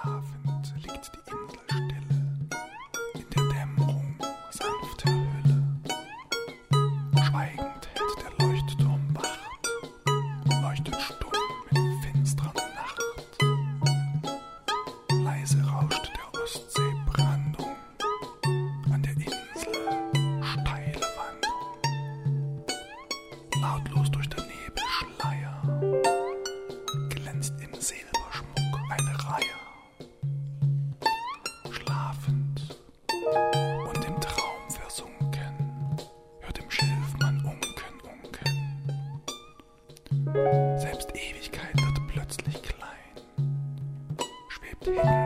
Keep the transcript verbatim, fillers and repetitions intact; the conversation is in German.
Schlafend liegt die Insel stille, in der Dämmerung sanfter Hülle. Schweigend hält der Leuchtturm Wacht, leuchtet stumm in finstrer Nacht. Leise rauscht der Ostsee Brandung, an der Insel steile Wandung. Lautlos durch den Nebelschleier glänzt im Silberschmuck eine Reihe. Schlafend und im Traum versunken, hört im Schilfmann unken, unken. Selbst Ewigkeit wird plötzlich klein, schwebt hin